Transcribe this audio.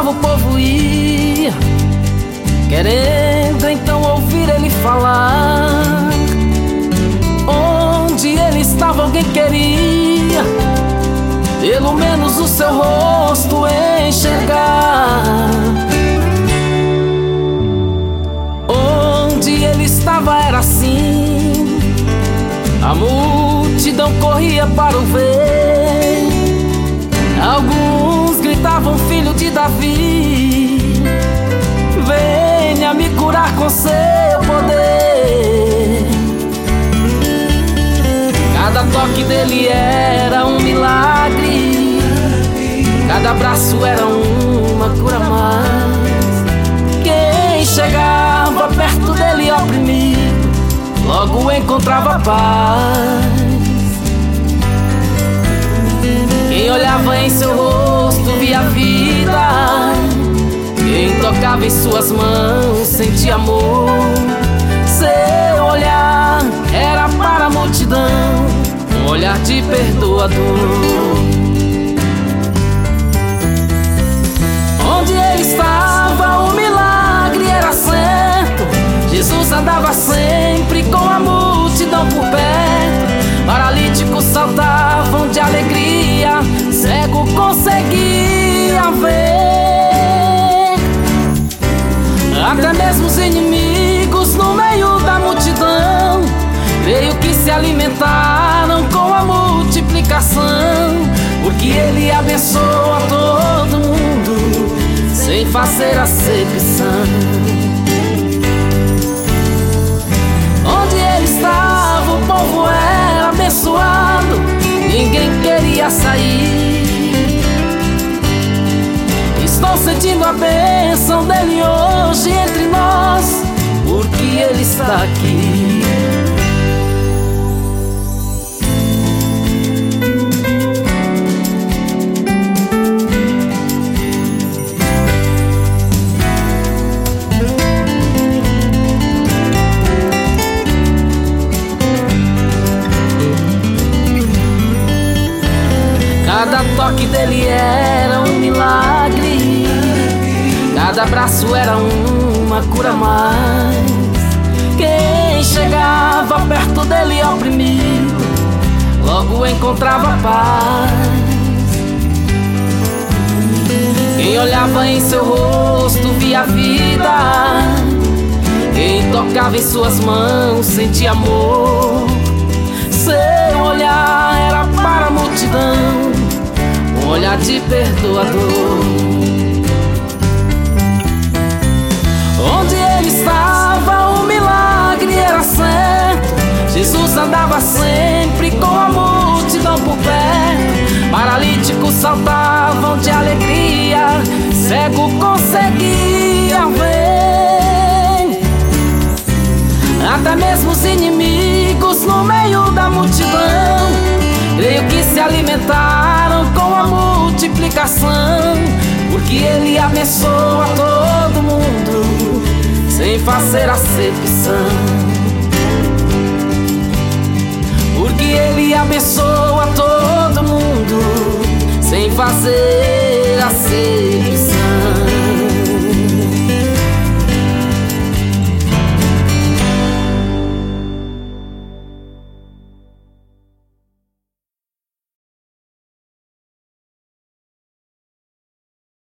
estava o povo ia, querendo então ouvir ele falar. Onde ele estava alguém queria, pelo menos o seu rosto enxergar. Onde ele estava era assim, a multidão corria para o ver. Alguns gritavam: filho de Davi, venha me curar com seu poder. Cada toque dele era um milagre, cada abraço era uma cura mais. Quem chegava perto dele oprimido, logo encontrava paz. Quem olhava em seu rosto via vida, quem tocava em suas mãos sentia amor. Seu olhar era para a multidão, um olhar de perdoador. Onde ele estava o milagre era certo, Jesus andava sempre com a multidão por perto. Paralíticos saltavam de alegria, cego conseguia ver. Até mesmo os inimigos no meio da multidão, creio que se alimentaram com a multiplicação, porque ele abençoa todo mundo sem fazer acepção. Onde ele estava o povo era abençoado, ninguém queria sair. Estou sentindo a bênção dele hoje entre nós, porque ele está aqui. Cada toque dele era um milagre, cada abraço era uma cura mais. Quem chegava perto dele oprimido, logo encontrava paz. Quem olhava em seu rosto via vida, quem tocava em suas mãos sentia amor. Seu olhar era para a multidão, um olhar de perdoador. Onde ele estava o milagre era certo, Jesus andava sempre com a multidão por perto. Paralíticos saltavam de alegria, cego conseguia ver. Até mesmo os inimigos no meio da multidão, creio que se alimentaram com a multiplicação, porque ele abençoa todo mundo sem fazer acepção. Porque ele abençoa todo mundo sem fazer acepção.